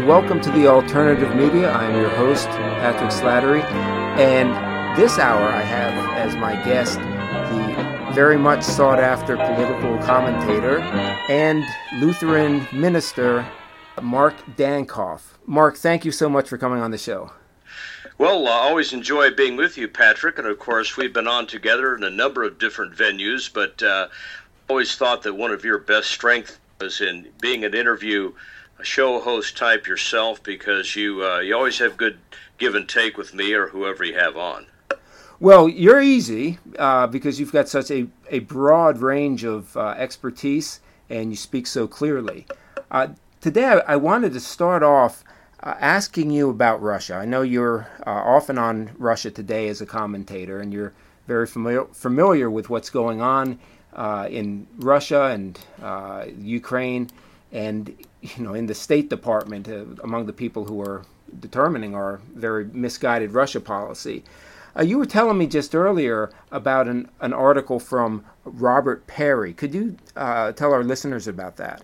welcome to the Alternative Media. I'm your host, Patrick Slattery, and this hour I have as my guest the very much sought-after political commentator and Lutheran minister, Mark Dankof. Mark, thank you so much for coming on the show. Well, I always enjoy being with you, Patrick, and of course we've been on together in a number of different venues, but always thought that one of your best strengths was in being an interview show host type yourself, because you always have good give and take with me or whoever you have on. Well, you're easy because you've got such a broad range of expertise and you speak so clearly. Today I wanted to start off asking you about Russia. I know you're often on Russia Today as a commentator, and you're very familiar with what's going on in Russia and Ukraine, and in the State Department among the people who are determining our very misguided Russia policy. You were telling me just earlier about an article from Robert Parry. Could you tell our listeners about that?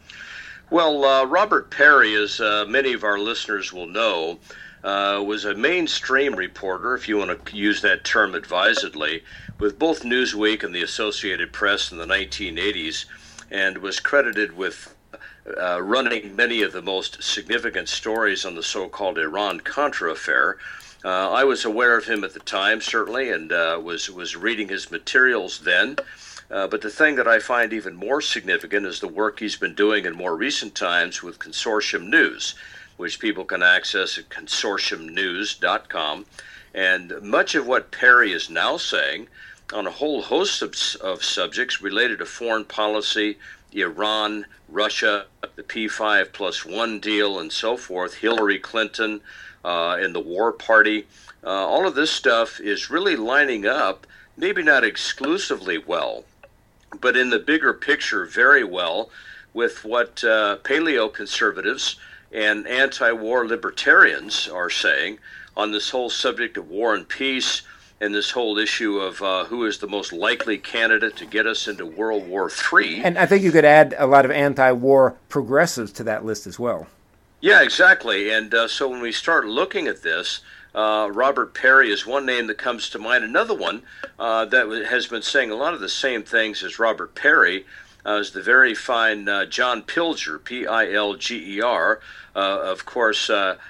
Well, Robert Parry, as many of our listeners will know, was a mainstream reporter, if you want to use that term advisedly, with both Newsweek and the Associated Press in the 1980s, and was credited with running many of the most significant stories on the so-called Iran-Contra affair. I was aware of him at the time, certainly, and was reading his materials then. But the thing that I find even more significant is the work he's been doing in more recent times with Consortium News, which people can access at consortiumnews.com. And much of what Parry is now saying on a whole host of subjects related to foreign policy, Iran, Russia, the P5+1 deal, and so forth, Hillary Clinton, and the War Party, all of this stuff is really lining up, maybe not exclusively well, but in the bigger picture very well, with what paleo-conservatives and anti-war libertarians are saying on this whole subject of war and peace, and this whole issue of who is the most likely candidate to get us into World War III. And I think you could add a lot of anti-war progressives to that list as well. Yeah, exactly. And so when we start looking at this, Robert Parry is one name that comes to mind. Another one that has been saying a lot of the same things as Robert Parry is the very fine John Pilger, Pilger. Of course,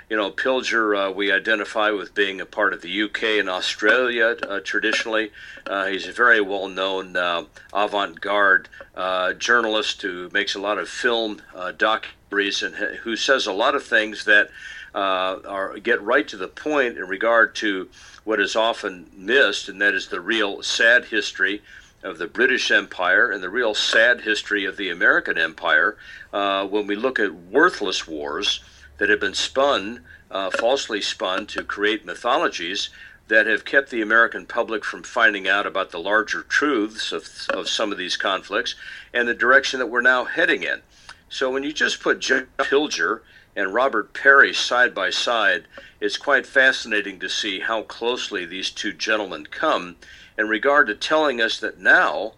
Pilger we identify with being a part of the UK and Australia traditionally. He's a very well-known avant-garde journalist who makes a lot of film documentaries and who says a lot of things that get right to the point in regard to what is often missed, and that is the real sad history of the British Empire and the real sad history of the American Empire when we look at worthless wars that have been falsely spun to create mythologies that have kept the American public from finding out about the larger truths of some of these conflicts and the direction that we're now heading in. So when you just put John Pilger and Robert Parry side by side, it's quite fascinating to see how closely these two gentlemen come in regard to telling us that now,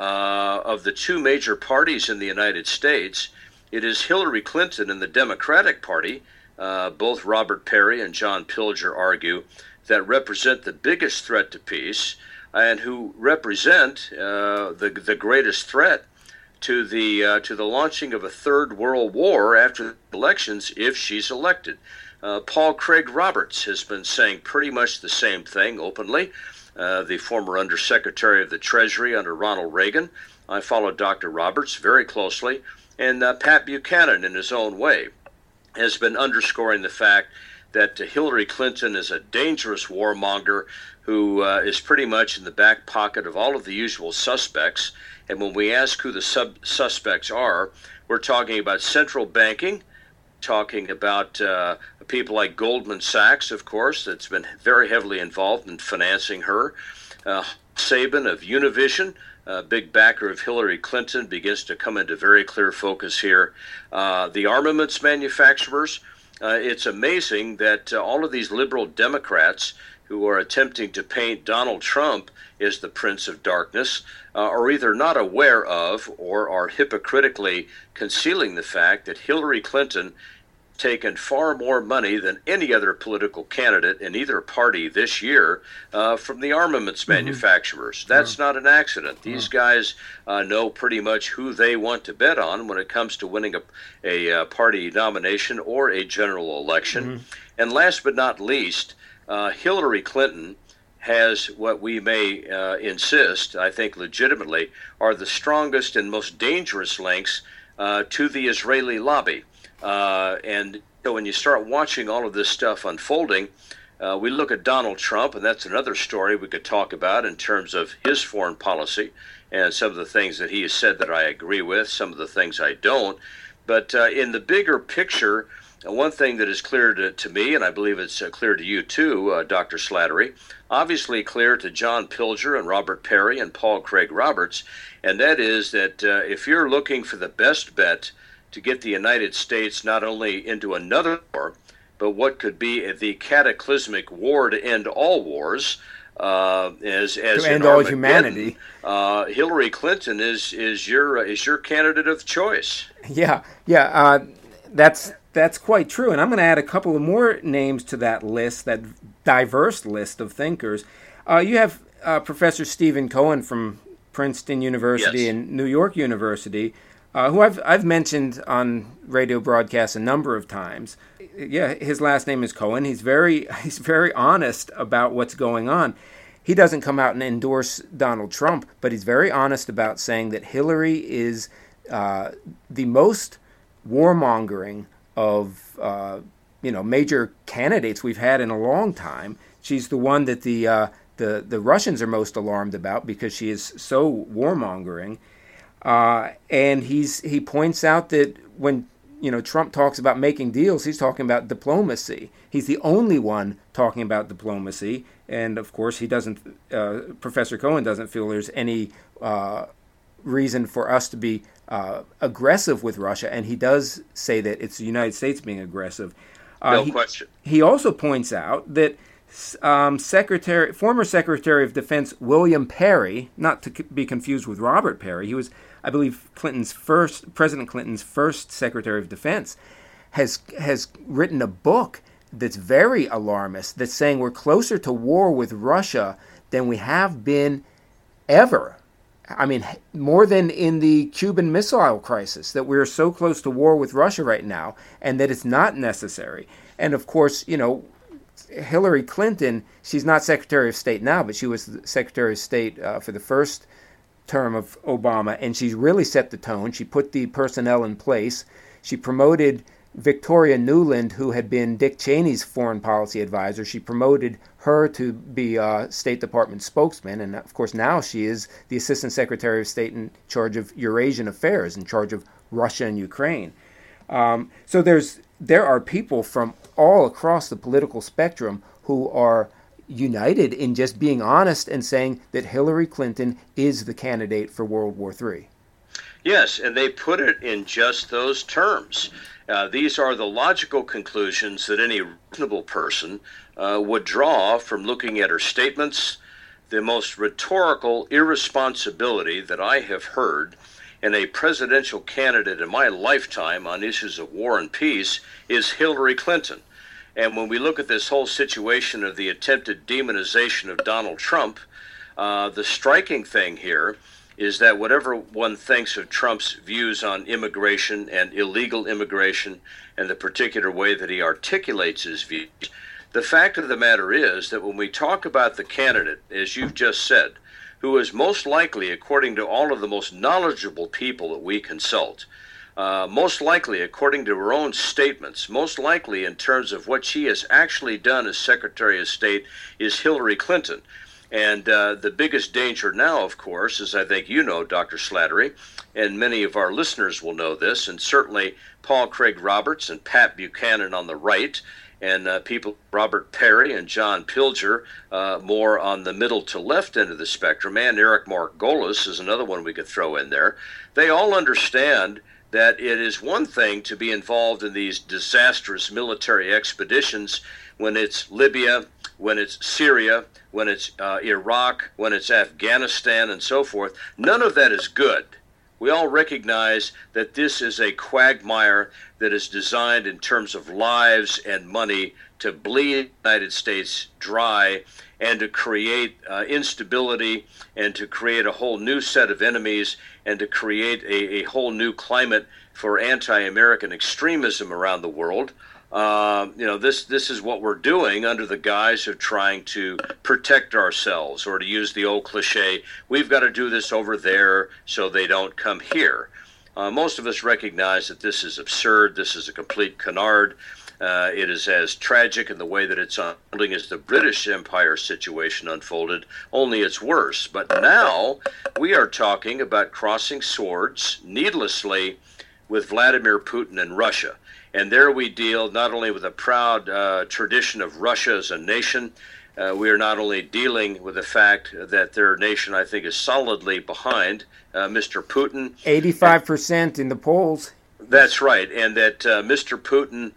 of the two major parties in the United States, it is Hillary Clinton and the Democratic Party, both Robert Parry and John Pilger argue, that represent the biggest threat to peace and who represent the greatest threat to the launching of a third world war after the elections if she's elected. Paul Craig Roberts has been saying pretty much the same thing openly. The former Undersecretary of the Treasury under Ronald Reagan. I followed Dr. Roberts very closely, and Pat Buchanan, in his own way, has been underscoring the fact that Hillary Clinton is a dangerous warmonger who is pretty much in the back pocket of all of the usual suspects. And when we ask who the suspects are, we're talking about central banking, talking about people like Goldman Sachs, of course, that's been very heavily involved in financing her. Sabin of Univision, a big backer of Hillary Clinton, begins to come into very clear focus here. The armaments manufacturers, it's amazing that all of these liberal Democrats who are attempting to paint Donald Trump as the Prince of Darkness are either not aware of or are hypocritically concealing the fact that Hillary Clinton taken far more money than any other political candidate in either party this year from the armaments manufacturers. That's not an accident. These guys know pretty much who they want to bet on when it comes to winning a party nomination or a general election. And last but not least, Hillary Clinton has what we may insist, I think legitimately, are the strongest and most dangerous links to the Israeli lobby. And so when you start watching all of this stuff unfolding, we look at Donald Trump, and that's another story we could talk about in terms of his foreign policy and some of the things that he has said that I agree with, some of the things I don't. But in the bigger picture, one thing that is clear to me, and I believe it's clear to you too, Dr. Slattery, obviously clear to John Pilger and Robert Perry and Paul Craig Roberts, and that is that if you're looking for the best bet to get the United States not only into another war, but what could be the cataclysmic war to end all wars, as to end all humanity, Hillary Clinton is your candidate of choice. That's quite true. And I'm going to add a couple of more names to that list, that diverse list of thinkers. You have Professor Stephen Cohen from Princeton University and New York University, who I've mentioned on radio broadcasts a number of times. Yeah, his last name is Cohen. He's very honest about what's going on. He doesn't come out and endorse Donald Trump, but he's very honest about saying that Hillary is the most warmongering of major candidates we've had in a long time. She's the one that the Russians are most alarmed about because she is so warmongering. And he points out that when Trump talks about making deals, he's talking about diplomacy. He's the only one talking about diplomacy, and of course he doesn't. Professor Cohen doesn't feel there's any reason for us to be aggressive with Russia, and he does say that it's the United States being aggressive. No question. He also points out that former Secretary of Defense William Perry, not to be confused with Robert Perry, he was, I believe, President Clinton's first Secretary of Defense, has written a book that's very alarmist, that's saying we're closer to war with Russia than we have been ever. I mean, more than in the Cuban Missile Crisis, that we're so close to war with Russia right now, and that it's not necessary. And of course, Hillary Clinton, she's not Secretary of State now, but she was the Secretary of State for the first term of Obama, and she's really set the tone. She put the personnel in place. She promoted Victoria Nuland, who had been Dick Cheney's foreign policy advisor. She promoted her to be State Department spokesman, and of course now she is the Assistant Secretary of State in charge of Eurasian affairs, in charge of Russia and Ukraine. So there are people from all across the political spectrum who are united in just being honest and saying that Hillary Clinton is the candidate for World War III. Yes, and they put it in just those terms. These are the logical conclusions that any reasonable person would draw from looking at her statements. The most rhetorical irresponsibility that I have heard in a presidential candidate in my lifetime on issues of war and peace is Hillary Clinton. And when we look at this whole situation of the attempted demonization of Donald Trump, the striking thing here is that whatever one thinks of Trump's views on immigration and illegal immigration and the particular way that he articulates his views, the fact of the matter is that when we talk about the candidate, as you've just said, who is most likely, according to all of the most knowledgeable people that we consult, most likely, according to her own statements, most likely in terms of what she has actually done as Secretary of State, is Hillary Clinton. And the biggest danger now, of course, as I think you know, Dr. Slattery, and many of our listeners will know this, and certainly Paul Craig Roberts and Pat Buchanan on the right, and people Robert Perry and John Pilger more on the middle to left end of the spectrum, and Eric Margolis is another one we could throw in there. They all understand that it is one thing to be involved in these disastrous military expeditions when it's Libya, when it's Syria, when it's Iraq, when it's Afghanistan, and so forth. None of that is good. We all recognize that this is a quagmire that is designed in terms of lives and money to bleed the United States dry and to create instability and to create a whole new set of enemies and to create a whole new climate for anti-American extremism around the world. This is what we're doing under the guise of trying to protect ourselves, or to use the old cliche, we've got to do this over there so they don't come here. Most of us recognize that this is absurd. This is a complete canard. It is as tragic in the way that it's unfolding as the British Empire situation unfolded, only it's worse. But now we are talking about crossing swords needlessly with Vladimir Putin and Russia. And there we deal not only with a proud tradition of Russia as a nation, we are not only dealing with the fact that their nation, I think, is solidly behind Mr. Putin. 85% in the polls. That's right. And that Mr. Putin,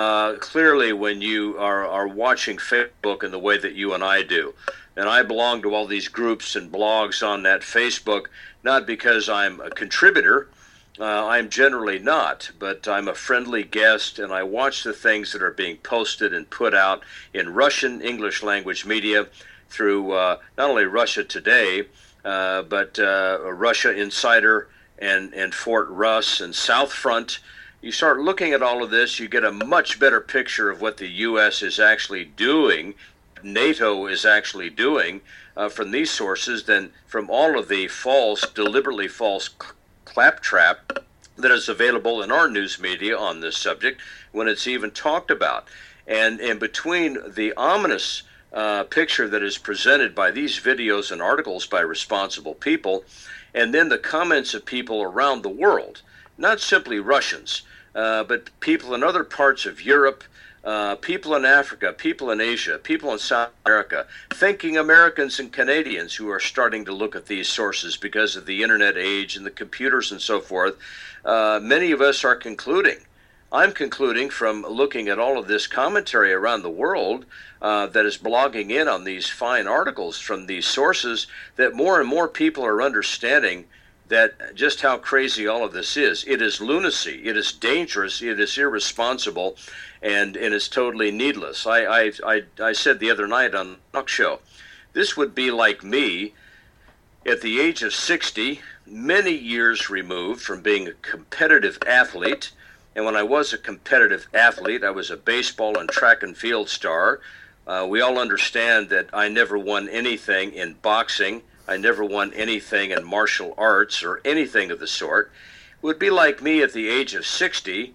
clearly when you are watching Facebook in the way that you and I do, and I belong to all these groups and blogs on that Facebook, not because I'm a contributor, I'm generally not, but I'm a friendly guest, and I watch the things that are being posted and put out in Russian English language media through not only Russia Today, but Russia Insider and Fort Russ and South Front. You start looking at all of this, you get a much better picture of what the U.S. is actually doing, NATO is actually doing from these sources than from all of the deliberately false claptrap that is available in our news media on this subject when it's even talked about. And between the ominous picture that is presented by these videos and articles by responsible people, and then the comments of people around the world, not simply Russians, but people in other parts of Europe, people in Africa, people in Asia, people in South America, thinking Americans and Canadians who are starting to look at these sources because of the internet age and the computers and so forth, many of us are concluding. I'm concluding from looking at all of this commentary around the world that is blogging in on these fine articles from these sources that more and more people are understanding that just how crazy all of this is. It is lunacy. It is dangerous. It is irresponsible, and it's totally needless. I said the other night on the talk show, this would be like me at the age of 60, many years removed from being a competitive athlete. And when I was a competitive athlete, I was a baseball and track and field star. We all understand that I never won anything in boxing. I never won anything in martial arts or anything of the sort. It would be like me at the age of 60,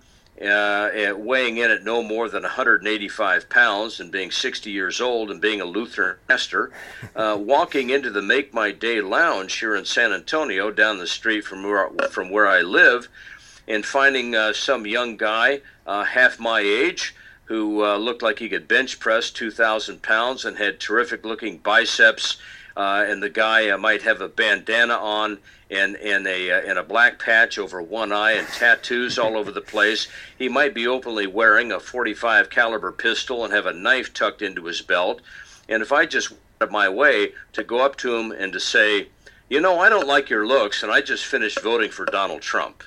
weighing in at no more than 185 pounds and being 60 years old and being a Lutheran pastor, walking into the Make My Day Lounge here in San Antonio down the street from where I live, and finding some young guy half my age who looked like he could bench press 2,000 pounds and had terrific looking biceps, and the guy might have a bandana on and a black patch over one eye and tattoos all over the place. He might be openly wearing a .45 caliber pistol and have a knife tucked into his belt. And if I just went out of my way to go up to him and to say, you know, I don't like your looks, and I just finished voting for Donald Trump.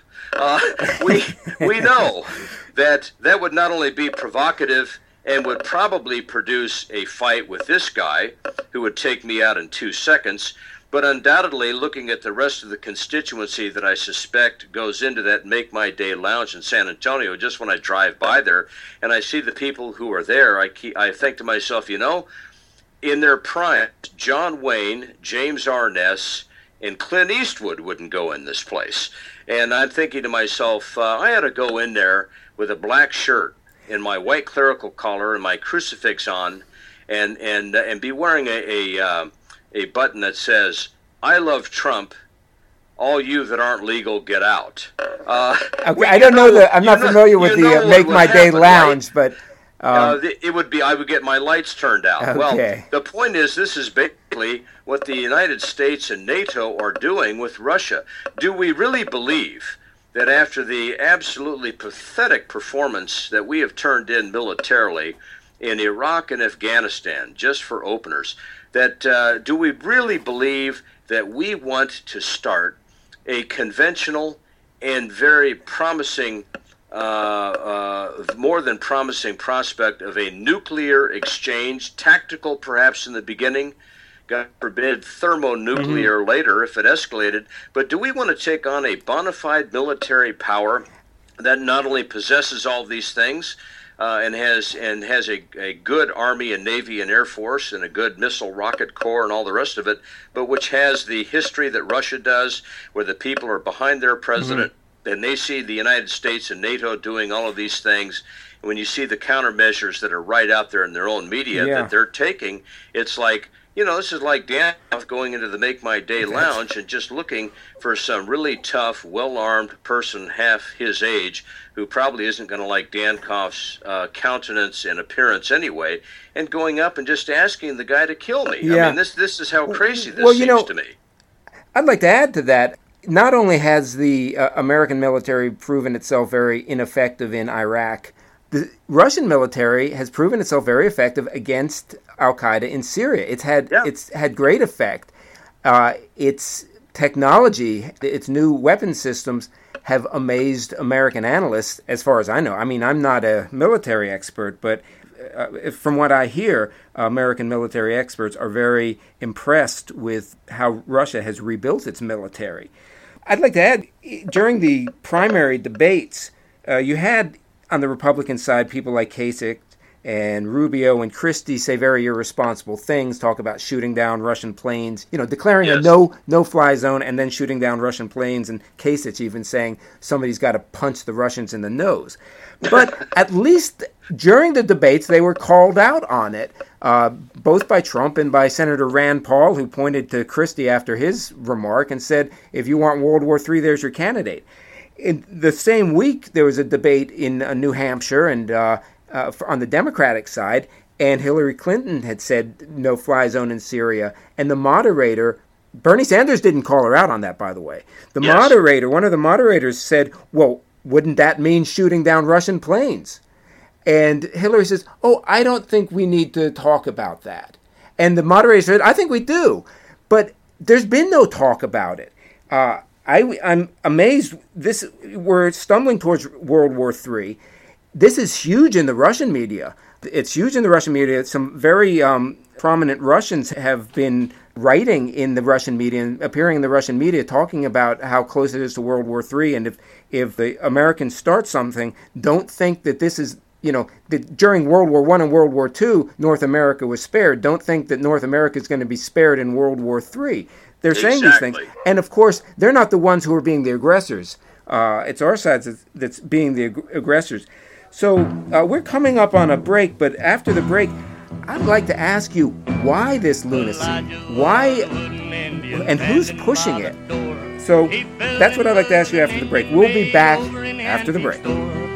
We know that would not only be provocative and would probably produce a fight with this guy who would take me out in 2 seconds, but undoubtedly looking at the rest of the constituency that I suspect goes into that Make My Day Lounge in San Antonio, just when I drive by there and I see the people who are there, I think to myself, you know, in their prime, John Wayne, James Arness, and Clint Eastwood wouldn't go in this place. And I'm thinking to myself, I ought to go in there with a black shirt and my white clerical collar and my crucifix on, and be wearing a button that says, "I love Trump. All you that aren't legal, get out." Okay, I don't know I'm not familiar with the Make My Day Lounge, right? But it would be, I would get my lights turned out. Okay. Well, the point is, this is basically what the United States and NATO are doing with Russia. Do we really believe that after the absolutely pathetic performance that we have turned in militarily in Iraq and Afghanistan, just for openers, that do we really believe that we want to start a conventional and very promising, more than promising prospect of a nuclear exchange, tactical perhaps in the beginning, God forbid, thermonuclear later if it escalated. But do we want to take on a bona fide military power that not only possesses all these things, and has a good Army and Navy and Air Force and a good missile rocket corps and all the rest of it, but which has the history that Russia does, where the people are behind their president, and they see the United States and NATO doing all of these things. And when you see the countermeasures that are right out there in their own media that they're taking, it's like, this is like Dankoff going into the Make My Day lounge and just looking for some really tough, well-armed person half his age who probably isn't going to like Dankoff's countenance and appearance anyway, and going up and just asking the guy to kill me. I mean, this is how crazy this seems to me. I'd like to add to that. Not only has the American military proven itself very ineffective in Iraq, the Russian military has proven itself very effective against Al-Qaeda in Syria. It's had great effect. Its technology, its new weapon systems have amazed American analysts, as far as I know. I mean, I'm not a military expert, but from what I hear, American military experts are very impressed with how Russia has rebuilt its military. I'd like to add, during the primary debates, you had on the Republican side people like Kasich and Rubio and Christie say very irresponsible things, talk about shooting down Russian planes, declaring a no-fly zone and then shooting down Russian planes, and Kasich even saying somebody's got to punch the Russians in the nose. But at least during the debates, they were called out on it, both by Trump and by Senator Rand Paul, who pointed to Christie after his remark and said, if you want World War III, there's your candidate. In the same week, there was a debate in New Hampshire and on the Democratic side, and Hillary Clinton had said no-fly zone in Syria. And the moderator, Bernie Sanders didn't call her out on that, by the way. One of the moderators said, well, wouldn't that mean shooting down Russian planes? And Hillary says, I don't think we need to talk about that. And the moderator said, I think we do. But there's been no talk about it. I'm amazed. We're stumbling towards World War III. This is huge in the Russian media. It's huge in the Russian media. Some very prominent Russians have been writing in the Russian media and appearing in the Russian media talking about how close it is to World War III. And if the Americans start something, don't think that this is, that during World War I and World War II, North America was spared. Don't think that North America is going to be spared in World War III. They're saying these things. And, of course, they're not the ones who are being the aggressors. It's our side that's being the aggressors. So we're coming up on a break, but after the break, I'd like to ask you, why this lunacy? Why and who's pushing it? So that's what I'd like to ask you after the break. We'll be back after the break.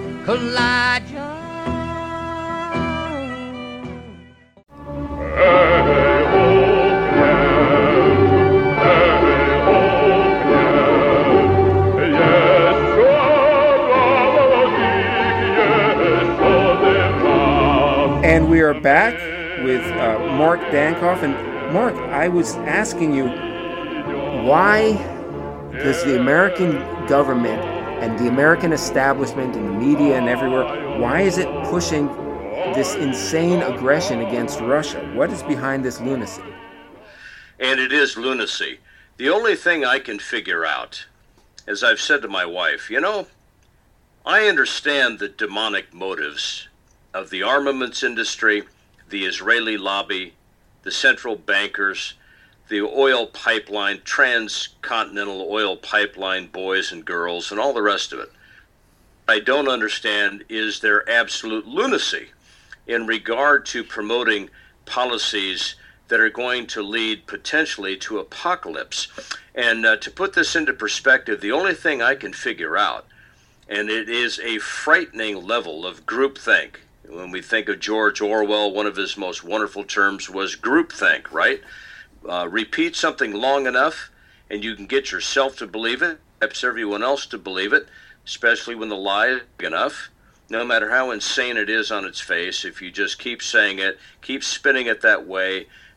And we are back with Mark Dankoff. And Mark, I was asking you, why does the American government and the American establishment and the media and everywhere, why is it pushing this insane aggression against Russia? What is behind this lunacy? And it is lunacy. The only thing I can figure out, as I've said to my wife, I understand the demonic motives of the armaments industry, the Israeli lobby, the central bankers, the oil pipeline, transcontinental oil pipeline boys and girls, and all the rest of it. What I don't understand is their absolute lunacy in regard to promoting policies that are going to lead potentially to apocalypse. And to put this into perspective, the only thing I can figure out, and it is a frightening level of groupthink. When we think of George Orwell, one of his most wonderful terms was groupthink, right? Repeat something long enough, and you can get yourself to believe it, perhaps everyone else to believe it, especially when the lie is big enough. No matter how insane it is on its face, if you just keep saying it, keep spinning it that way,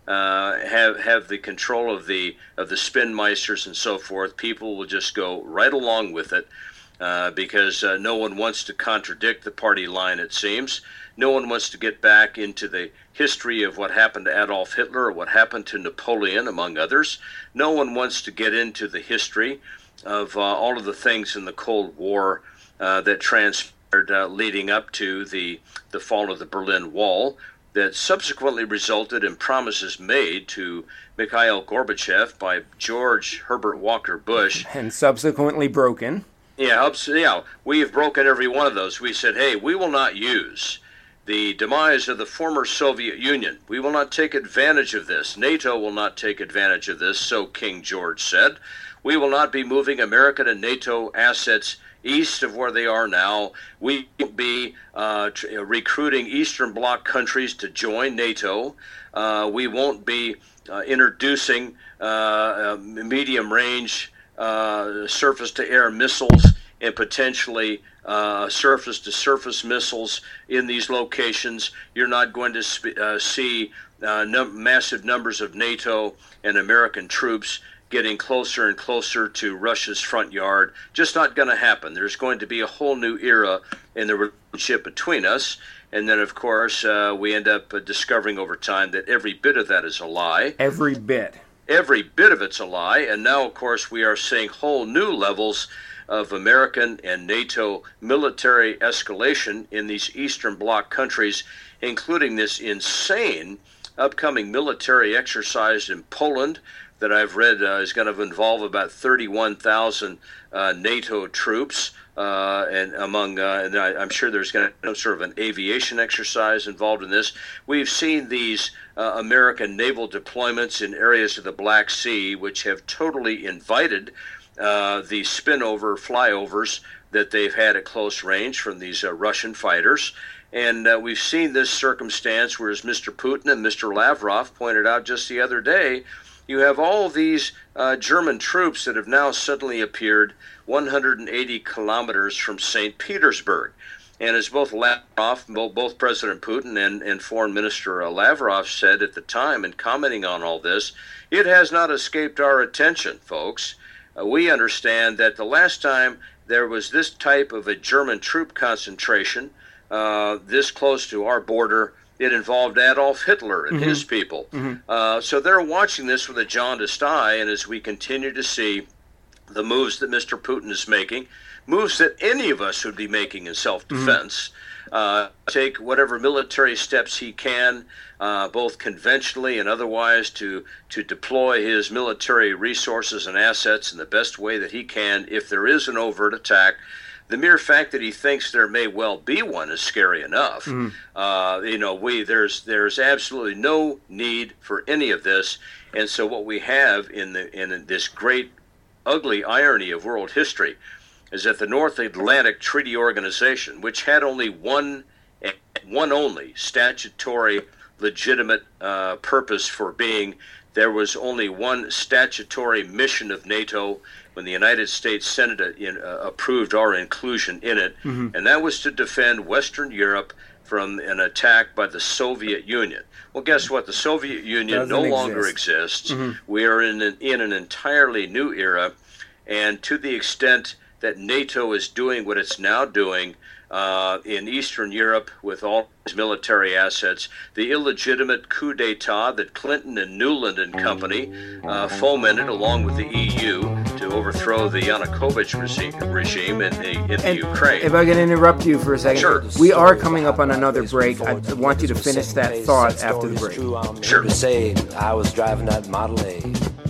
have the control of the spin meisters and so forth, people will just go right along with it because no one wants to contradict the party line, it seems. No one wants to get back into the history of what happened to Adolf Hitler or what happened to Napoleon, among others. No one wants to get into the history of all of the things in the Cold War that transpired leading up to the fall of the Berlin Wall, that subsequently resulted in promises made to Mikhail Gorbachev by George Herbert Walker Bush. And subsequently broken. Yeah, we have broken every one of those. We said, hey, we will not use the demise of the former Soviet Union. We will not take advantage of this. NATO will not take advantage of this, so King George said. We will not be moving American and NATO assets east of where they are now. We will be recruiting Eastern Bloc countries to join NATO. We won't be introducing medium-range surface-to-air missiles and potentially surface-to-surface missiles in these locations. You're not going to see massive numbers of NATO and American troops getting closer and closer to Russia's front yard. Just not going to happen. There's going to be a whole new era in the relationship between us. And then, of course, we end up discovering over time that every bit of that is a lie. Every bit. Every bit of it's a lie. And now, of course, we are seeing whole new levels of American and NATO military escalation in these Eastern Bloc countries, including this insane upcoming military exercise in Poland that I've read is going to involve about 31,000 NATO troops, and I'm sure there's going to be sort of an aviation exercise involved in this. We've seen these American naval deployments in areas of the Black Sea, which have totally invited the spin-over flyovers that they've had at close range from these Russian fighters. And we've seen this circumstance where, as Mr. Putin and Mr. Lavrov pointed out just the other day, you have all these German troops that have now suddenly appeared 180 kilometers from St. Petersburg. And as both Lavrov, both President Putin and Foreign Minister Lavrov said at the time in commenting on all this, it has not escaped our attention, folks. We understand that the last time there was this type of a German troop concentration this close to our border, it involved Adolf Hitler and his people. So they're watching this with a jaundiced eye, and as we continue to see the moves that Mr. Putin is making, moves that any of us would be making in self-defense, take whatever military steps he can, both conventionally and otherwise, to deploy his military resources and assets in the best way that he can if there is an overt attack. The mere fact that he thinks there may well be one is scary enough. There's absolutely no need for any of this, and so what we have in this great, ugly irony of world history is that the North Atlantic Treaty Organization, which had only one only statutory, legitimate purpose for being, there was only one statutory mission of NATO when the United States Senate approved our inclusion in it, and that was to defend Western Europe from an attack by the Soviet Union. Well, guess what? The Soviet Union no longer exists. We are in an entirely new era, and to the extent that NATO is doing what it's now doing in Eastern Europe with all its military assets, the illegitimate coup d'etat that Clinton and Nuland and company fomented along with the EU to overthrow the Yanukovych regime in Ukraine. If I can interrupt you for a second. Sure. We are coming up on another break. I want you to finish that thought after the break. Sure. To say I was driving that Model A.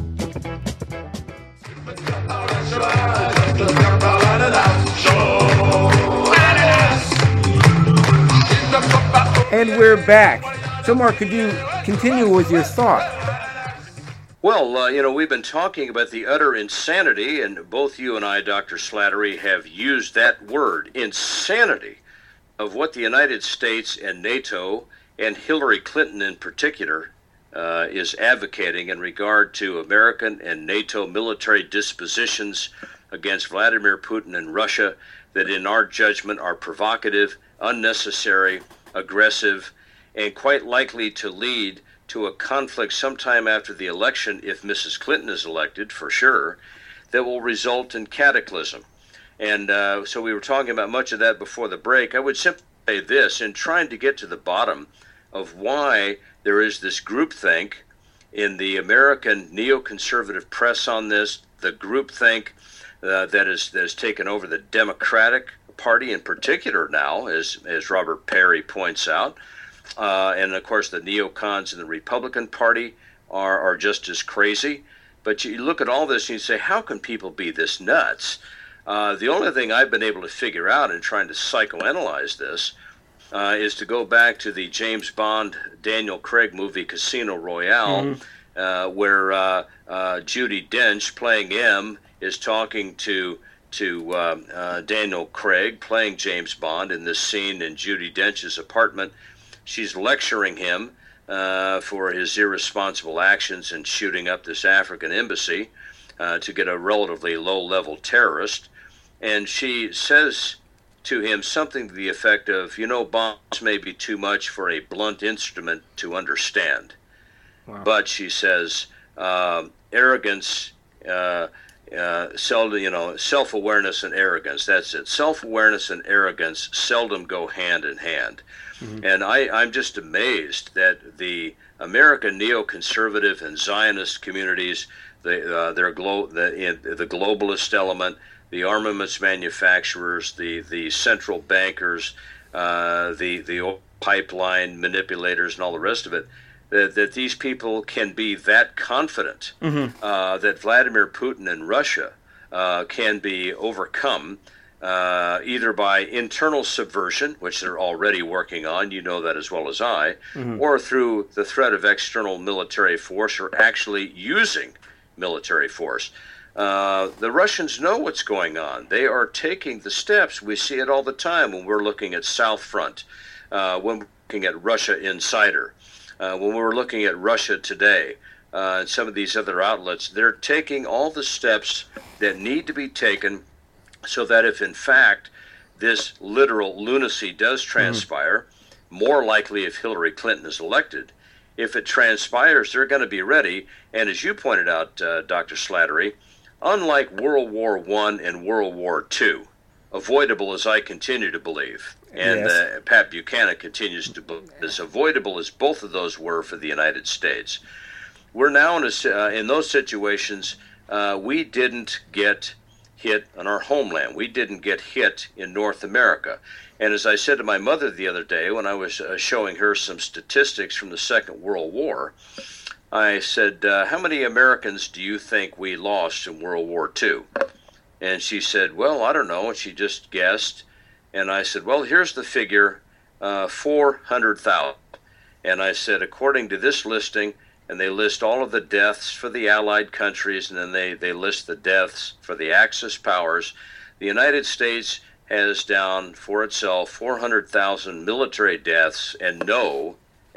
And we're back. So, Mark, could you continue with your thought? Well, we've been talking about the utter insanity, and both you and I, Dr. Slattery, have used that word, insanity, of what the United States and NATO, and Hillary Clinton in particular, is advocating in regard to American and NATO military dispositions against Vladimir Putin and Russia that, in our judgment, are provocative, unnecessary, aggressive, and quite likely to lead to a conflict sometime after the election, if Mrs. Clinton is elected, for sure, that will result in cataclysm. And so we were talking about much of that before the break. I would simply say this, in trying to get to the bottom of why there is this groupthink in the American neoconservative press on this, the groupthink that has taken over the Democratic Party in particular now, as Robert Perry points out. And of course, the neocons in the Republican Party are just as crazy. But you look at all this and you say, how can people be this nuts? The only thing I've been able to figure out in trying to psychoanalyze this is to go back to the James Bond, Daniel Craig movie Casino Royale, where Judi Dench, playing M, is talking to Daniel Craig, playing James Bond, in this scene in Judi Dench's apartment. She's lecturing him for his irresponsible actions in shooting up this African embassy to get a relatively low-level terrorist. And she says to him something to the effect of, bombs may be too much for a blunt instrument to understand. Wow. But she says, arrogance, self-awareness and arrogance, that's it. Self-awareness and arrogance seldom go hand in hand. Mm-hmm. And I'm just amazed that the American neoconservative and Zionist communities, the globalist element, the armaments manufacturers, the central bankers, the oil pipeline manipulators, and all the rest of it, that these people can be that confident that Vladimir Putin and Russia can be overcome either by internal subversion, which they're already working on, you know that as well as I, or through the threat of external military force, or actually using military force. The Russians know what's going on. They are taking the steps. We see it all the time when we're looking at South Front, when we're looking at Russia Insider, when we're looking at Russia Today, and some of these other outlets. They're taking all the steps that need to be taken so that if, in fact, this literal lunacy does transpire, more likely if Hillary Clinton is elected, if it transpires, they're going to be ready. And as you pointed out, Dr. Slattery, unlike World War I and World War II, avoidable as I continue to believe, and Pat Buchanan continues to believe, as avoidable as both of those were for the United States, we're now in those situations. We didn't get hit on our homeland. We didn't get hit in North America. And as I said to my mother the other day when I was showing her some statistics from the Second World War, I said, how many Americans do you think we lost in World War II? And she said, well, I don't know. And she just guessed. And I said, well, here's the figure, 400,000. And I said, according to this listing, and they list all of the deaths for the Allied countries, and then they list the deaths for the Axis powers. The United States has down for itself 400,000 military deaths and no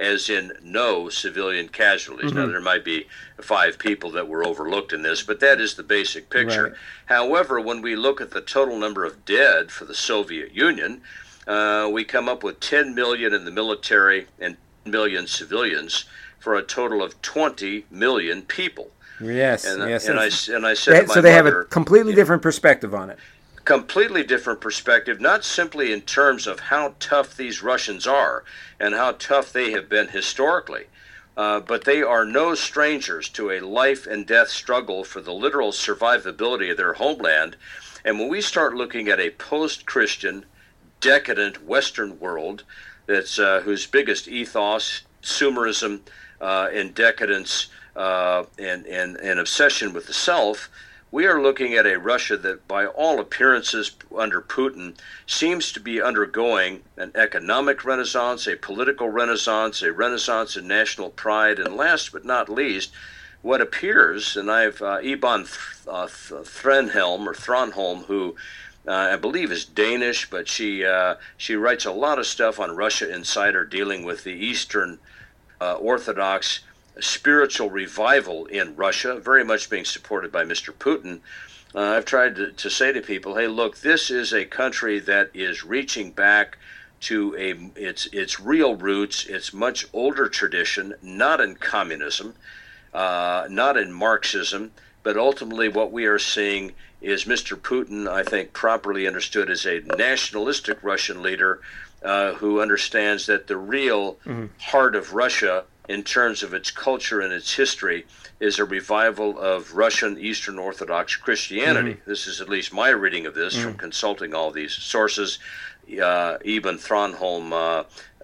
civilian casualties. Now, there might be 5 people that were overlooked in this, but that is the basic picture. Right. However, when we look at the total number of dead for the Soviet Union, we come up with 10 million in the military and 10 million civilians, for a total of 20 million people. Yes, yes. And I said to my mother, so they have a completely different perspective on it. Completely different perspective, not simply in terms of how tough these Russians are and how tough they have been historically, but they are no strangers to a life and death struggle for the literal survivability of their homeland. And when we start looking at a post-Christian, decadent Western world that's whose biggest ethos, consumerism, and decadence and obsession with the self, we are looking at a Russia that, by all appearances under Putin, seems to be undergoing an economic renaissance, a political renaissance, a renaissance in national pride, and last but not least, what appears, and I've Iban Thranholm, who I believe is Danish, but she writes a lot of stuff on Russia Insider dealing with the Eastern Orthodox spiritual revival in Russia, very much being supported by Mr. Putin. I've tried to say to people, hey, look, this is a country that is reaching back to its real roots, its much older tradition, not in communism, not in Marxism, but ultimately what we are seeing is Mr. Putin, I think, properly understood as a nationalistic Russian leader who understands that the real heart of Russia, in terms of its culture and its history, is a revival of Russian Eastern Orthodox Christianity. This is at least my reading of this from consulting all these sources. Eben Thronholm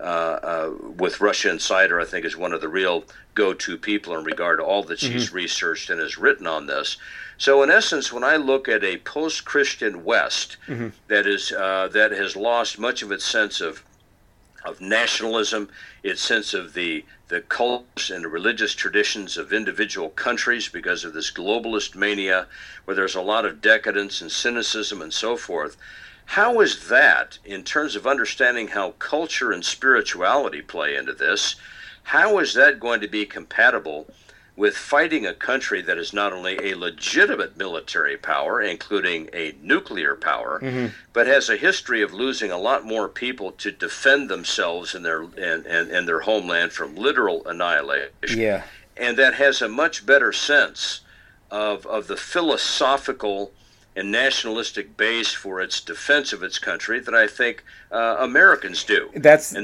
with Russia Insider, I think, is one of the real go-to people in regard to all that she's researched and has written on this. So in essence, when I look at a post-Christian West that has lost much of its sense of nationalism, its sense of the cultures and the religious traditions of individual countries because of this globalist mania, where there's a lot of decadence and cynicism and so forth, how is that, in terms of understanding how culture and spirituality play into this, how is that going to be compatible with fighting a country that is not only a legitimate military power, including a nuclear power, but has a history of losing a lot more people to defend themselves and their homeland from literal annihilation, and that has a much better sense of the philosophical and nationalistic base for its defense of its country that I think Americans do? That's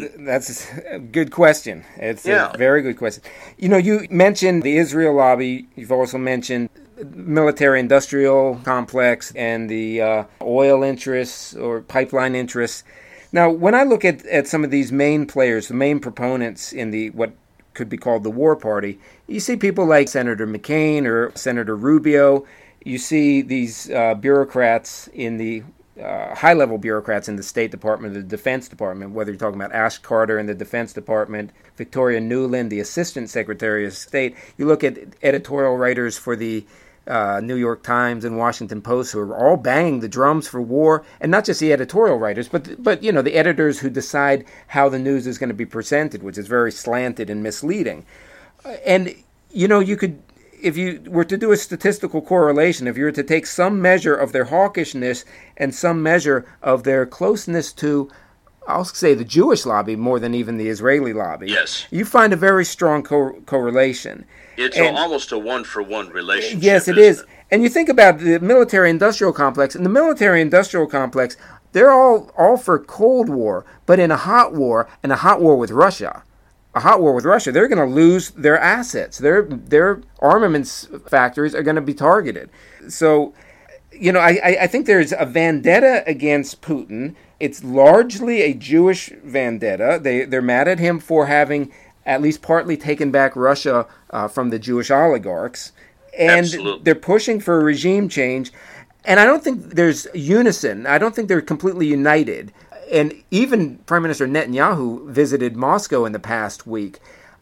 a good question. It's a very good question. You know, you mentioned the Israel lobby. You've also mentioned military-industrial complex and the oil interests or pipeline interests. Now, when I look at some of these main players, the main proponents in the what could be called the war party, you see people like Senator McCain or Senator Rubio. You see these bureaucrats in the high-level bureaucrats in the State Department, the Defense Department, whether you're talking about Ash Carter in the Defense Department, Victoria Nuland, the Assistant Secretary of State. You look at editorial writers for the New York Times and Washington Post who are all banging the drums for war, and not just the editorial writers, but you know, the editors who decide how the news is going to be presented, which is very slanted and misleading. And you know, you could, if you were to do a statistical correlation, if you were to take some measure of their hawkishness and some measure of their closeness to, I'll say, the Jewish lobby more than even the Israeli lobby, you find a very strong correlation. It's almost a one-for-one relationship. Yes, it is. And you think about the military-industrial complex, and the military-industrial complex, they're all for Cold War, but in a hot war, and a hot war with Russia. A hot war with Russia, they're going to lose their assets. Their armaments factories are going to be targeted. So, you know, I think there's a vendetta against Putin. It's largely a Jewish vendetta. They're mad at him for having at least partly taken back Russia from the Jewish oligarchs. And they're pushing for a regime change. And I don't think there's unison. I don't think they're completely united. And even Prime Minister Netanyahu visited Moscow in the past week.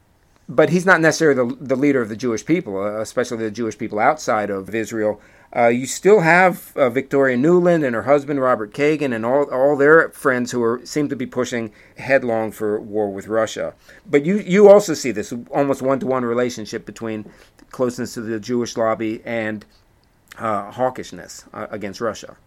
But he's not necessarily the leader of the Jewish people, especially the Jewish people outside of Israel. You still have Victoria Nuland and her husband, Robert Kagan, and all their friends who seem to be pushing headlong for war with Russia. But you also see this almost one-to-one relationship between closeness to the Jewish lobby and hawkishness against Russia.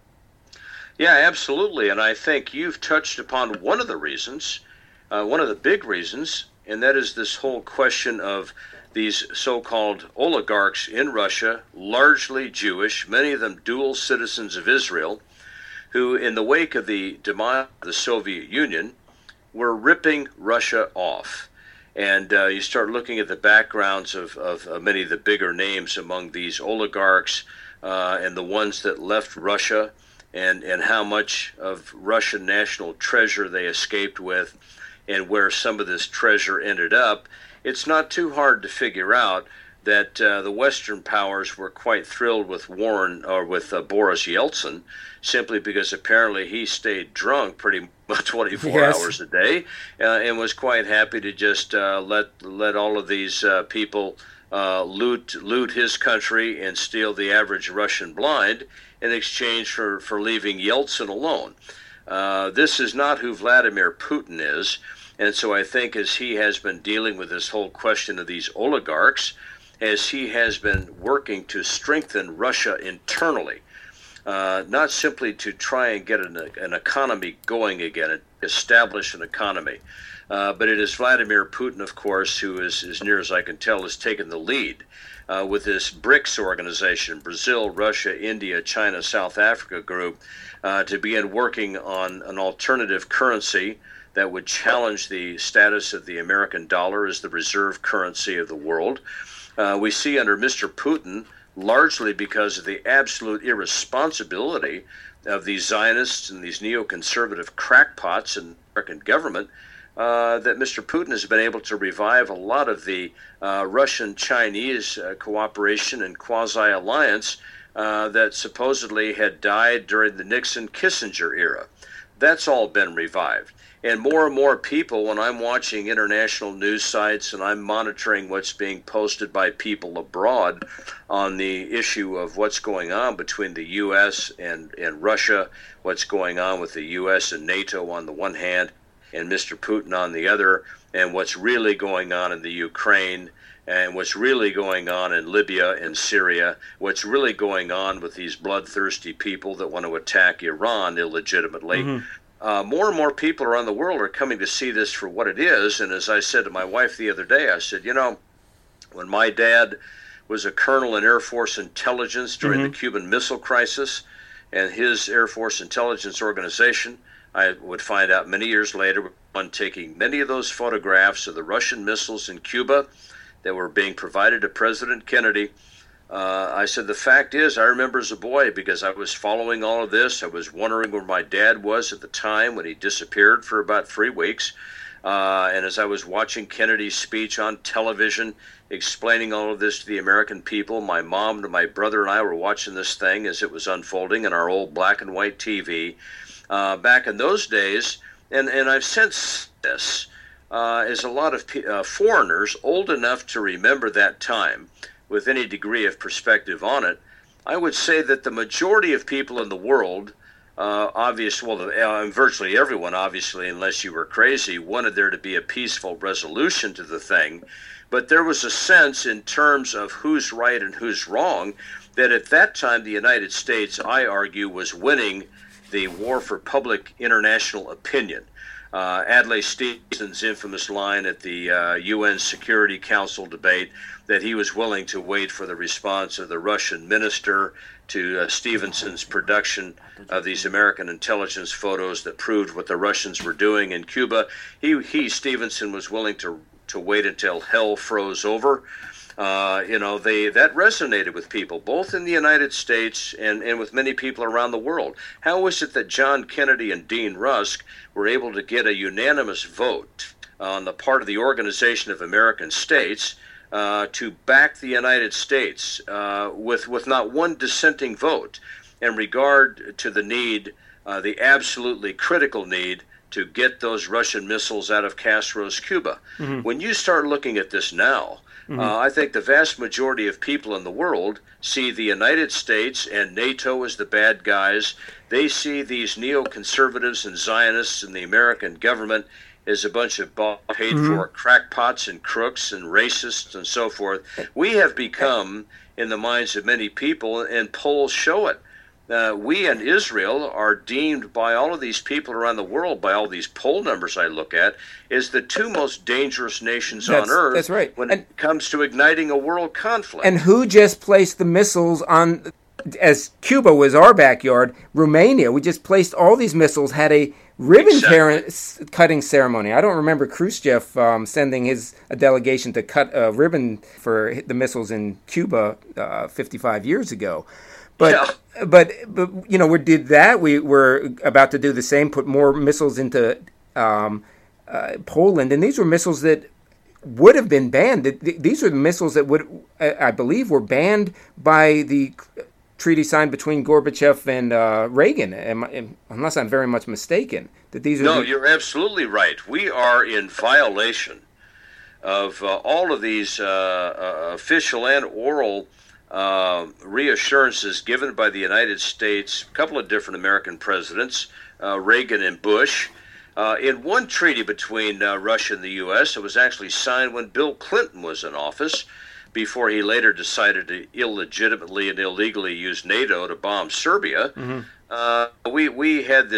Yeah, absolutely. And I think you've touched upon one of the reasons, one of the big reasons, and that is this whole question of these so-called oligarchs in Russia, largely Jewish, many of them dual citizens of Israel, who in the wake of the demise of the Soviet Union were ripping Russia off. And you start looking at the backgrounds of many of the bigger names among these oligarchs and the ones that left Russia, and how much of Russian national treasure they escaped with, and where some of this treasure ended up. It's not too hard to figure out that the Western powers were quite thrilled with Boris Yeltsin, simply because apparently he stayed drunk pretty much 24 hours a day, and was quite happy to just let all of these people loot his country and steal the average Russian blind in exchange for leaving Yeltsin alone. This is not who Vladimir Putin is. And so I think as he has been dealing with this whole question of these oligarchs, as he has been working to strengthen Russia internally, not simply to try and get an economy going again, establish an economy. But it is Vladimir Putin, of course, who is, as near as I can tell, has taken the lead with this BRICS organization, Brazil, Russia, India, China, South Africa group, to begin working on an alternative currency that would challenge the status of the American dollar as the reserve currency of the world. We see under Mr. Putin, largely because of the absolute irresponsibility of these Zionists and these neoconservative crackpots in the American government, that Mr. Putin has been able to revive a lot of the Russian-Chinese cooperation and quasi-alliance that supposedly had died during the Nixon-Kissinger era. That's all been revived. And more people, when I'm watching international news sites and I'm monitoring what's being posted by people abroad on the issue of what's going on between the U.S. and Russia, what's going on with the U.S. and NATO on the one hand, and Mr. Putin on the other, and what's really going on in the Ukraine, and what's really going on in Libya and Syria, what's really going on with these bloodthirsty people that want to attack Iran illegitimately. Mm-hmm. More and more people around the world are coming to see this for what it is. And as I said to my wife the other day, I said, when my dad was a colonel in Air Force intelligence during the Cuban Missile Crisis, and his Air Force intelligence organization, I would find out many years later, on taking many of those photographs of the Russian missiles in Cuba that were being provided to President Kennedy. I said, the fact is, I remember as a boy, because I was following all of this, I was wondering where my dad was at the time when he disappeared for about 3 weeks. And as I was watching Kennedy's speech on television, explaining all of this to the American people, my mom and my brother and I were watching this thing as it was unfolding in our old black and white TV. Back in those days, and I've sensed this, is a lot of foreigners old enough to remember that time with any degree of perspective on it. I would say that the majority of people in the world, virtually everyone, obviously, unless you were crazy, wanted there to be a peaceful resolution to the thing. But there was a sense in terms of who's right and who's wrong that at that time the United States, I argue, was winning the war for public international opinion. Adlai Stevenson's infamous line at the UN Security Council debate that he was willing to wait for the response of the Russian minister to Stevenson's production of these American intelligence photos that proved what the Russians were doing in Cuba. Stevenson, was willing to wait until hell froze over. That resonated with people, both in the United States and with many people around the world. How is it that John Kennedy and Dean Rusk were able to get a unanimous vote on the part of the Organization of American States to back the United States with not one dissenting vote in regard to the need, the absolutely critical need, to get those Russian missiles out of Castro's Cuba? Mm-hmm. When you start looking at this now, I think the vast majority of people in the world see the United States and NATO as the bad guys. They see these neoconservatives and Zionists and the American government as a bunch of paid-for crackpots and crooks and racists and so forth. We have become, in the minds of many people, and polls show it, we and Israel are deemed by all of these people around the world, by all these poll numbers I look at, as the two most dangerous nations on earth. That's right. When it comes to igniting a world conflict. And who just placed the missiles on, as Cuba was our backyard, Romania? We just placed all these missiles, had a ribbon-cutting ceremony. I don't remember Khrushchev sending a delegation to cut a ribbon for the missiles in Cuba 55 years ago. But we did that. We were about to do the same, put more missiles into Poland, and these were missiles that would have been banned. These are the missiles that I believe, were banned by the treaty signed between Gorbachev and Reagan, unless I'm very much mistaken. You're absolutely right. We are in violation of all of these official and oral reassurances given by the United States, a couple of different American presidents, Reagan and Bush. In one treaty between Russia and the U.S., it was actually signed when Bill Clinton was in office, before he later decided to illegitimately and illegally use NATO to bomb Serbia. Mm-hmm. We had this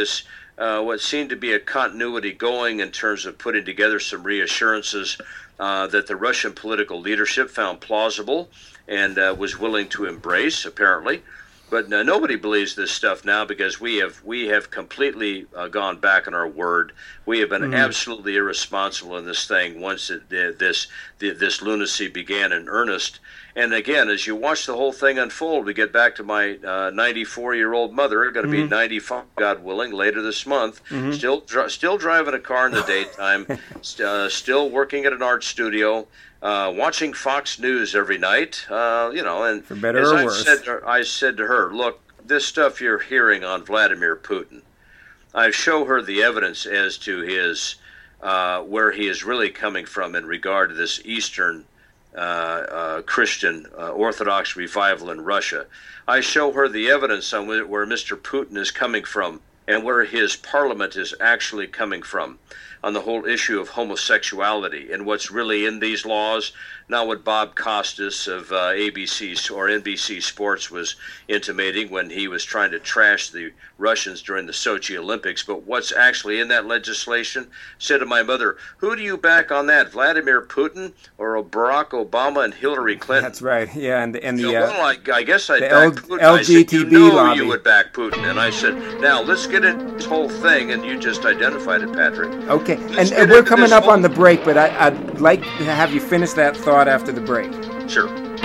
what seemed to be a continuity going in terms of putting together some reassurances that the Russian political leadership found plausible and was willing to embrace, apparently. But nobody believes this stuff now because we have completely gone back on our word. We have been absolutely irresponsible in this thing once this lunacy began in earnest. And again, as you watch the whole thing unfold, we get back to my 94-year-old mother, going to be 95, God willing, later this month. Still driving a car in the daytime, still working at an art studio. Watching Fox News every night, and for better or worse. I said to her, look, this stuff you're hearing on Vladimir Putin, I show her the evidence as to his where he is really coming from in regard to this Eastern Christian Orthodox revival in Russia. I show her the evidence on where Mr. Putin is coming from and where his parliament is actually coming from on the whole issue of homosexuality and what's really in these laws, not what Bob Costas of ABC or NBC Sports was intimating when he was trying to trash the Russians during the Sochi Olympics, but what's actually in that legislation. Said to my mother, who do you back on that, Vladimir Putin or Barack Obama and Hillary Clinton? That's right, yeah, and I guess I'd back Putin. LGTB I said, you know lobby. You would back Putin, and I said, now let's get into this whole thing, and you just identified it, Patrick. Okay, and we're coming up on the break, but I'd like to have you finish that thought after the break. Sure.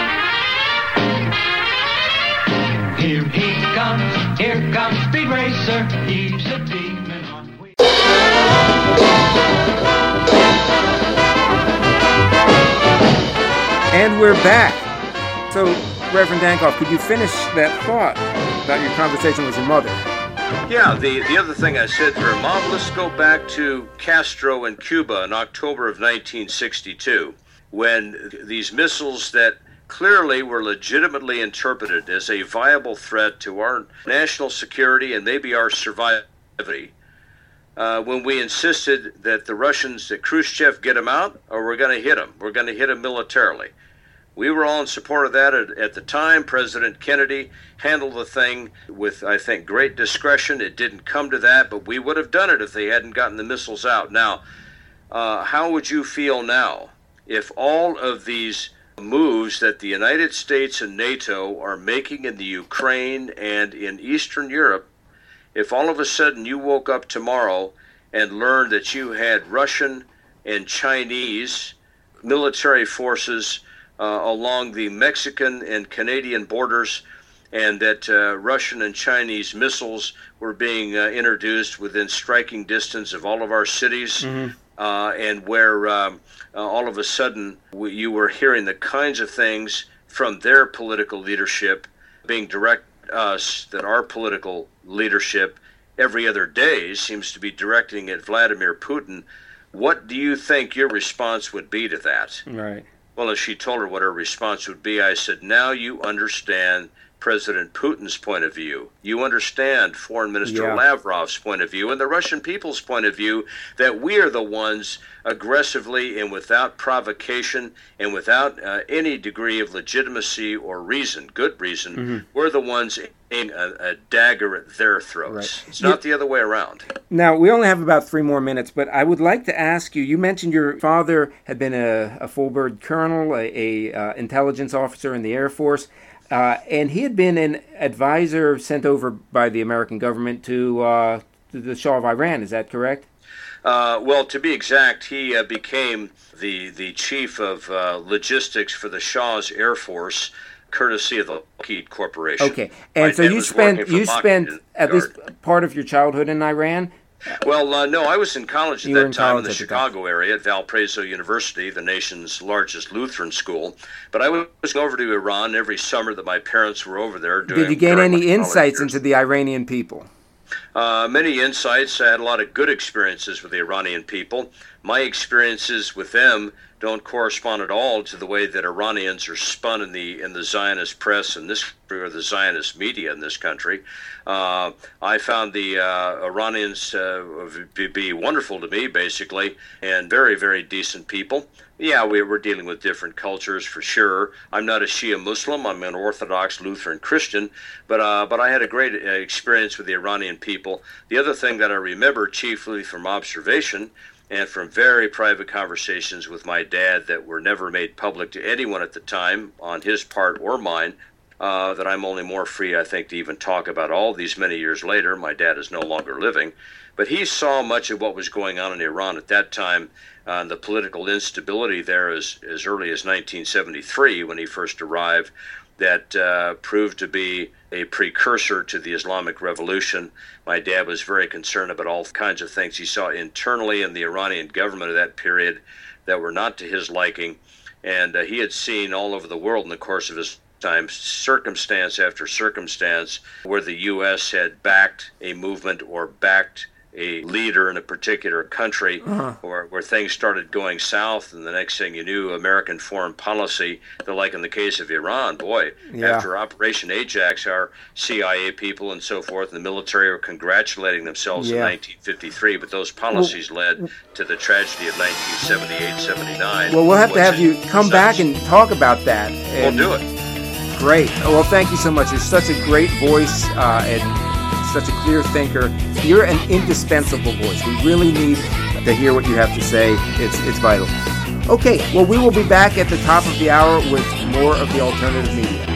Here comes Speed Racer, he's a demon on wheels. And we're back. So, Reverend Dankoff, could you finish that thought about your conversation with your mother? Yeah, the other thing I said to her, Mom, let's go back to Castro in Cuba in October of 1962, when these missiles that clearly were legitimately interpreted as a viable threat to our national security and maybe our survivability, when we insisted that the Russians, that Khrushchev get them out, or we're going to hit them. We're going to hit them militarily. We were all in support of that at the time. President Kennedy handled the thing with, I think, great discretion. It didn't come to that, but we would have done it if they hadn't gotten the missiles out. Now, how would you feel now if all of these moves that the United States and NATO are making in the Ukraine and in Eastern Europe, if all of a sudden you woke up tomorrow and learned that you had Russian and Chinese military forces along the Mexican and Canadian borders, and that Russian and Chinese missiles were being introduced within striking distance of all of our cities, and where all of a sudden you were hearing the kinds of things from their political leadership being directed at us that our political leadership every other day seems to be directing at Vladimir Putin. What do you think your response would be to that? Right. Well, as she told her what her response would be, I said, now you understand President Putin's point of view. You understand Foreign Minister Lavrov's point of view and the Russian people's point of view, that we are the ones aggressively and without provocation and without any degree of legitimacy or reason, good reason, we're the ones aiming a dagger at their throats. Right. It's not the other way around. Now, we only have about 3 more minutes, but I would like to ask you, you mentioned your father had been a full-bird colonel, a intelligence officer in the Air Force. And he had been an advisor sent over by the American government to the Shah of Iran. Is that correct? Well, to be exact, he became the chief of logistics for the Shah's Air Force, courtesy of the Lockheed Corporation. Okay, and so you spent at least part of your childhood in Iran. Well, no, I was in college at that time in the Chicago area at Valparaiso University, the nation's largest Lutheran school. But I was going over to Iran every summer that my parents were over there. Did you gain any insights into the Iranian people? Many insights. I had a lot of good experiences with the Iranian people. my experiences with them don't correspond at all to the way that Iranians are spun in the Zionist press and or the Zionist media in this country. I found the Iranians be wonderful to me, basically, and very, very decent people. Yeah, we were dealing with different cultures for sure. I'm not a Shia Muslim. I'm an Orthodox Lutheran Christian, but I had a great experience with the Iranian people. The other thing that I remember chiefly from observation and from very private conversations with my dad that were never made public to anyone at the time on his part or mine, that I'm only more free, I think, to even talk about all these many years later. My dad is no longer living, but he saw much of what was going on in Iran at that time, the political instability there as early as 1973 when he first arrived, that proved to be a precursor to the Islamic Revolution. My dad was very concerned about all kinds of things he saw internally in the Iranian government of that period that were not to his liking. And he had seen all over the world in the course of his time, circumstance after circumstance, where the U.S. had backed a movement or backed a leader in a particular country, where things started going south, and the next thing you knew, American foreign policy, like in the case of Iran, after Operation Ajax, our CIA people and so forth, and the military were congratulating themselves in 1953, but those policies led to the tragedy of 1978-79. Well, we'll have to have you come back and talk about that. We'll do it. Great. Well, thank you so much. You're such a great voice and such a clear thinker. You're an indispensable voice. We really need to hear what you have to say. It's vital. Okay, well, we will be back at the top of the hour with more of the alternative media.